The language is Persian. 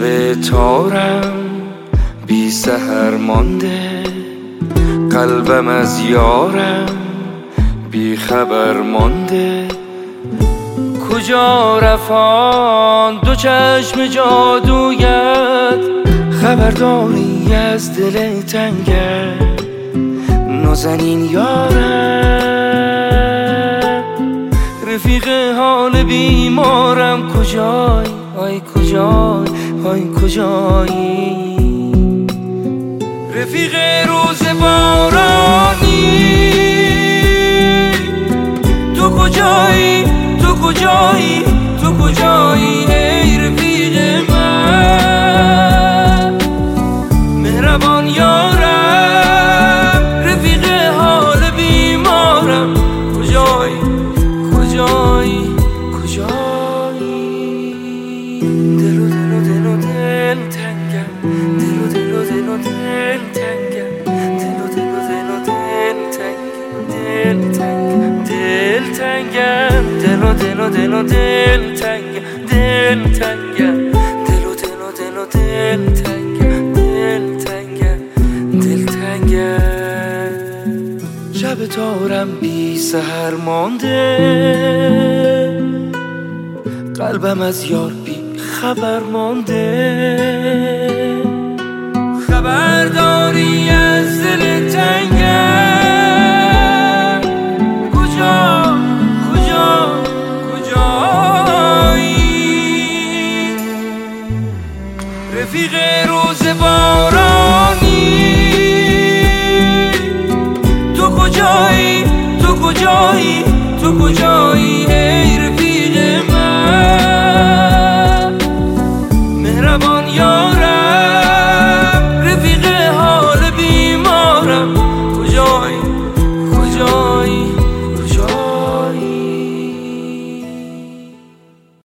شب تارم بی سحر مانده، قلبم از یارم بی خبر مانده. کجا رفان دو چشم جادویت، خبرداری از دل تنگت نازنین یارم. رفیق حال بیمارم کجای، آی کجای، آی کجایی؟ رفیق روز بارانی تو کجایی، تو کجایی، تو کجایی؟ ای رفیق من مهربان یارم، رفیق حال بیمارم کجایی، کجایی، کجایی؟ دل و دل و دل و دل تنگم، دل و دل و دل و دل تنگم، دل و دل و دل و دل تنگم، دل تنگم، دل تنگم، دل و دل و دل و دل تنگم، دل تنگم، دل و دل و دل و دل تنگم، دل تنگم، دل تنگم. شب تارم بی سحر مانده، قلبم از یار بی خبر مانده. خبرداری از دل تنگم کجا، کجا، کجایی؟ رفیق روز بارانی تو کجایی، تو کجایی، تو کجایی؟ ای رفیق من مهربان یارم، رفیق حال بیمارم کجایی، کجایی؟